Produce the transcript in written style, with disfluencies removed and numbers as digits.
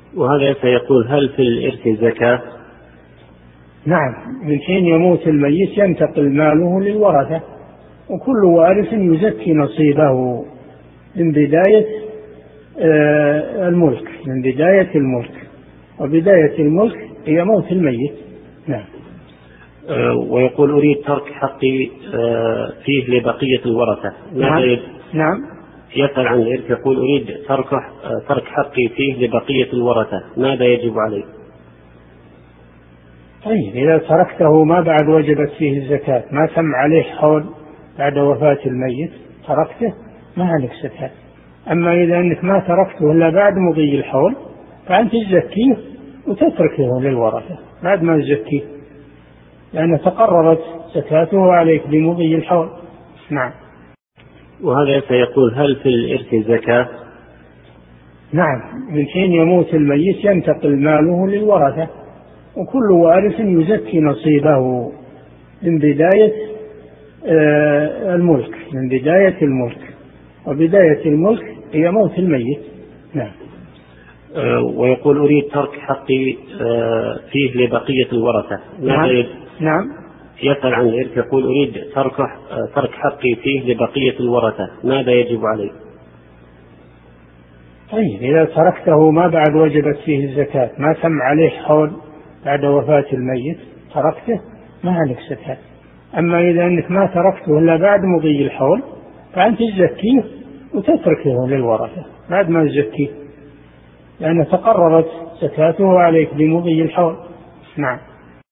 وهذا سيقول: هل في الإرث زكاة؟ نعم، من حين يموت الميت ينتقل ماله للورثة، وكل وارث يزكي نصيبه من بداية الملك، من بداية الملك، وبداية الملك هي موت الميت. نعم. ويقول: أريد ترك حقي فيه لبقية الورثة. نعم. يسأل عن الإرث، يقول: أريد ترك حقي فيه لبقية الورثة، ماذا يجب علي؟ طيب، إذا تركته ما بعد وجبت فيه الزكاة، ما تم عليه حول بعد وفاة الميت، تركته ما عليك زكاة. أما إذا أنك ما تركته إلا بعد مضي الحول فأنت تزكيه وتتركه للورثة بعد ما تزكيه، لأن تقررت زكاته عليك بمضي الحول. نعم. وهذا سيقول: هل في الإرث زكاة؟ نعم، من حين يموت الميت ينتقل ماله للورثة، وكل وارث يزكي نصيبه من بداية الملك، من بداية الملك، وبداية الملك هي موت الميت. نعم. ويقول: أريد ترك حقي فيه لبقية الورثة. نعم. يسأل عن الإرث، يقول: أريد ترك حقي فيه لبقية الورثة، ماذا يجب علي؟ طيب، إذا تركته ما بعد وجبت فيه الزكاة، ما تم عليه حول بعد وفاة الميت، تركته ما عليك زكاة. أما إذا أنك ما تركته إلا بعد مضي الحول فأنت تزكيه وتتركه للورثة بعد ما تزكيه، لأن تقررت زكاته عليك بمضي الحول. نعم.